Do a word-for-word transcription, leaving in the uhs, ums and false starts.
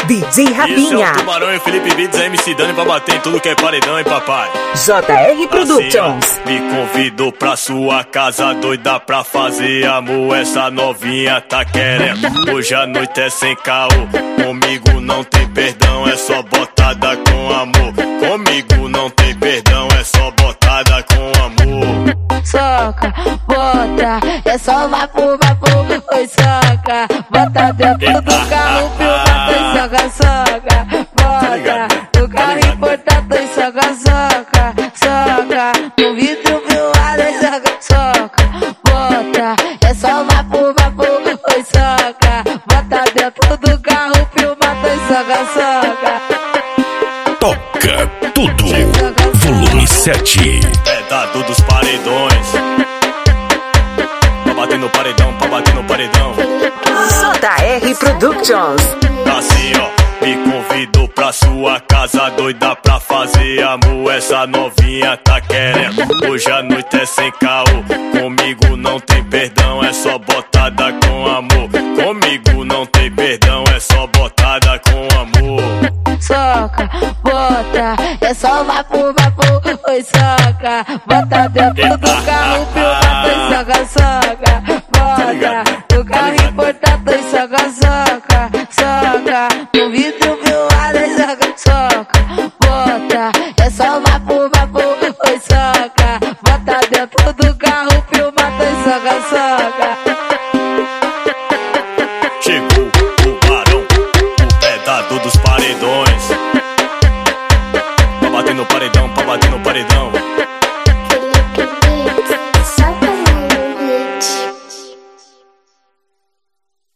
D J Rafinha. Esse é o Tubarão e o Felipe Beats, a M C Dani pra bater em tudo que é paredão, hein, papai? J R Productions. Assim, me convidou pra sua casa, doida pra fazer amor. Essa novinha tá querendo. Hoje a noite é sem caô. Comigo não tem perdão, é só botada com amor. Comigo não tem perdão, é só botada com amor. Soca, bota, é só vapo, vapo. Oi, soca, bota dentro do carro, filma, oi, soca, soca. Bota, no carro importado, oi, soca, soca. Soca, no vidro filmado, oi, soca, soca. Bota, é só vapo, vapo. Oi, soca, bota dentro do carro, filma, oi, soca, soca. Toca tudo, volume sete. É dado dos paredões. Pra bater no paredão, pra bater no paredão. J R Productions. Assim, ó, me convidou pra sua casa, doida pra fazer amor. Essa novinha tá querendo. Hoje a noite é sem caô. Comigo não tem perdão, é só botada com amor. Comigo não tem perdão, é só botada com amor. Soca, bota, é só vapo, vapo. Oi, soca, bota dentro do carro, filma, oi, soca, soca. Bota, no carro importado, oi, soca, soca. Soca, no vidro filmado, oi, soca, soca.